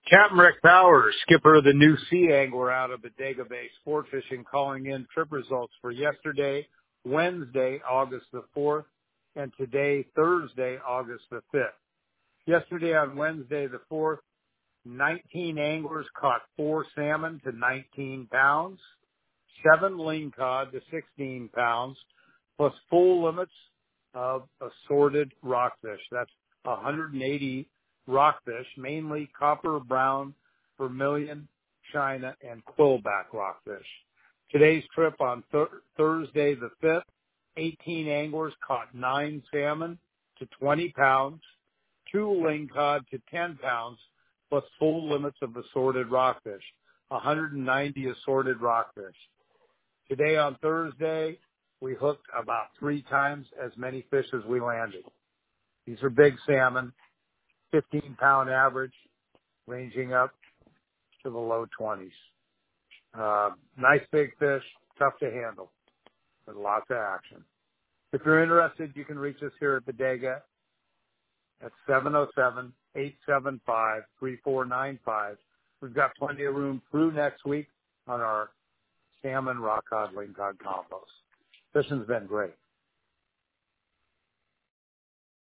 Captain Rick Powers, skipper of the New Sea Angler out of Bodega Bay Sport Fishing, calling in trip results for yesterday, Wednesday, August the 4th, and today, Thursday, August the 5th. Yesterday on Wednesday the 4th, 19 anglers caught 4 salmon to 19 pounds, 7 lingcod to 16 pounds, plus full limits of assorted rockfish. That's 180 rockfish, mainly copper, brown, vermilion, china, and quillback rockfish. Today's trip on Thursday the 5th, 18 anglers caught 9 salmon to 20 pounds, 2 lingcod to 10 pounds, plus full limits of assorted rockfish, 190 assorted rockfish. Today on Thursday, we hooked about 3 times as many fish as we landed. These are big salmon, 15-pound average, ranging up to the low 20s. Nice big fish, tough to handle, with lots of action. If you're interested, you can reach us here at Bodega at 707-875-3495. We've got plenty of room through next week on our salmon, rock cod, lingcod combos. Fishing's been great.